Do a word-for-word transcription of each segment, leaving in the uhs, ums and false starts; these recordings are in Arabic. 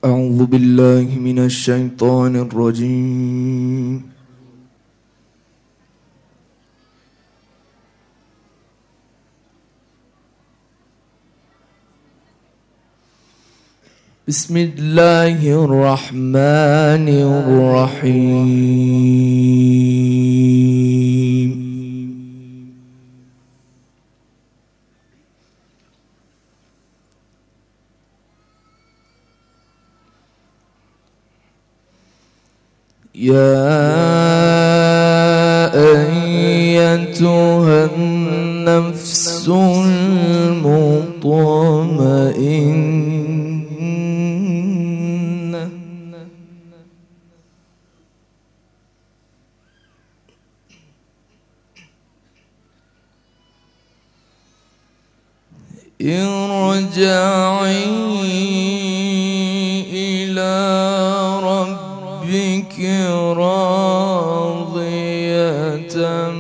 أعوذ بالله من الشيطان الرجيم. بسم الله الرحمن الرحيم. يا أيتها النفس المطمئنة ارجعي إلى ربك راضية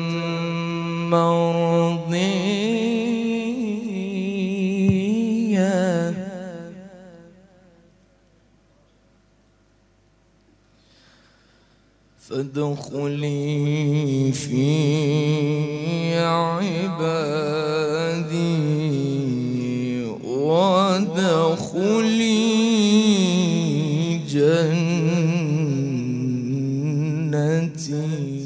مرضية فادخلي في عبادي وادخلي جنتي.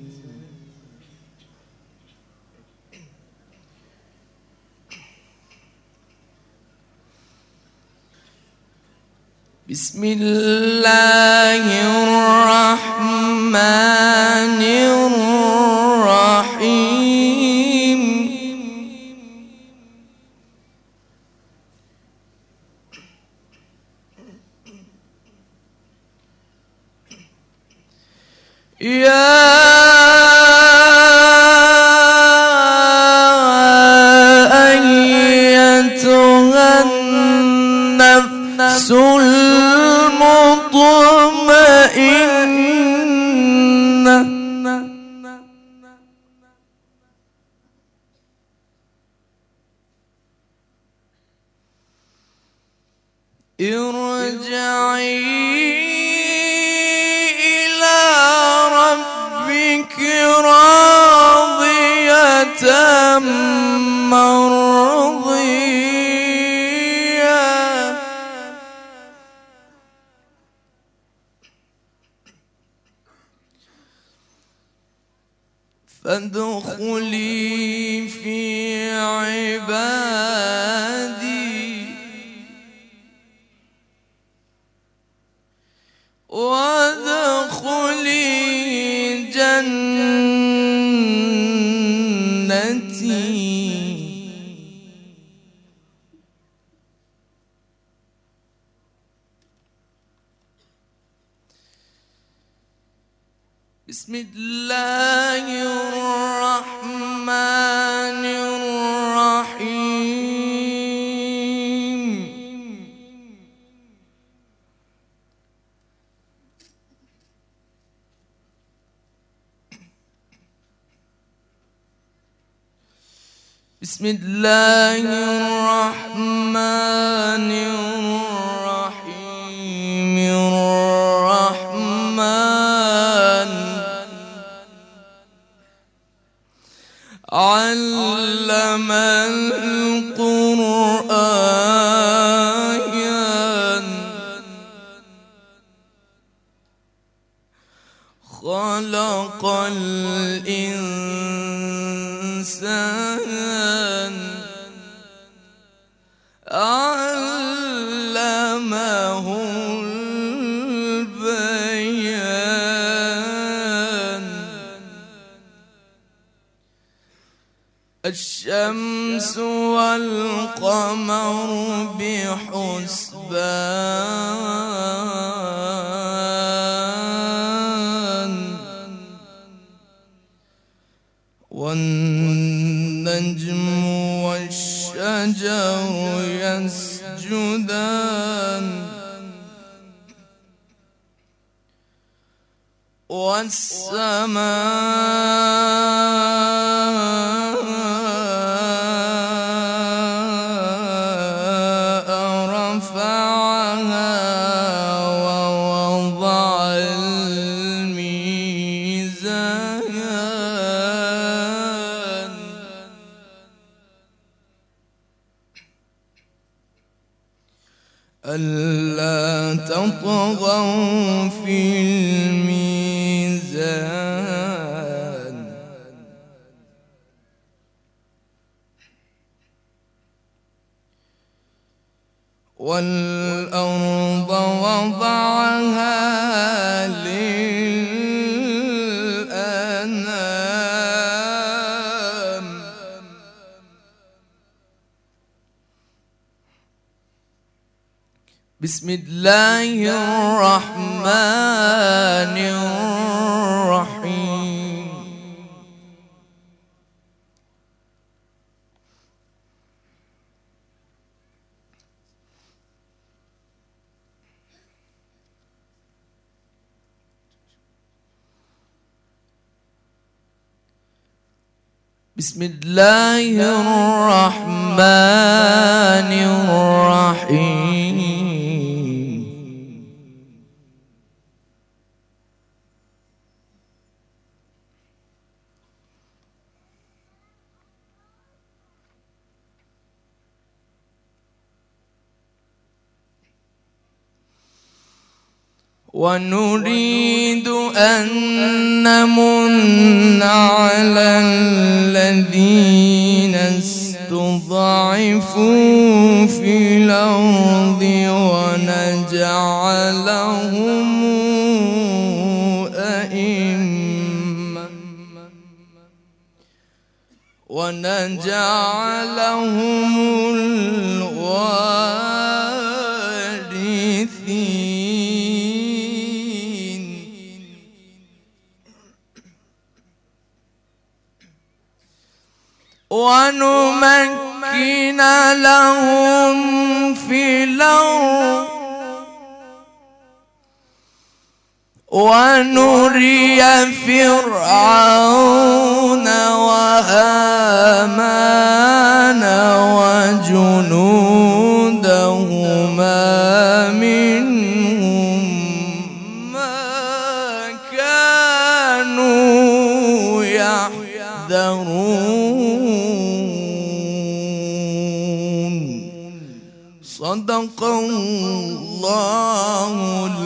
بسم الله الرحمن الرحيم. يا أيتها النفس المطمئنة ارجعي إلى ربك راضية مرضية فادخلي في عبادي وادخلي جنتي. بسم الله الرحمن الرحيم. بسم الله الرحمن الرحيم. الرحمن علم القرآن خلق الإنسان علمه البيان. الشمس والقمر بحسبان والنجم والشجر يسجدان والسماء رفعها ألا تطغوا في الميزان والأرض وضعها للأنام بسم الله الرحمن الرحيم بسم الله الرحمن الرحيم ونريد أن نمن على الذين استضعفوا في الأرض ونجعلهم أئمة ونجعلهم الوارثين ونمكن لهم في الأرض ونري فرعون وهامان وجنودهما منهم ما كانوا يحذرون. صدق الله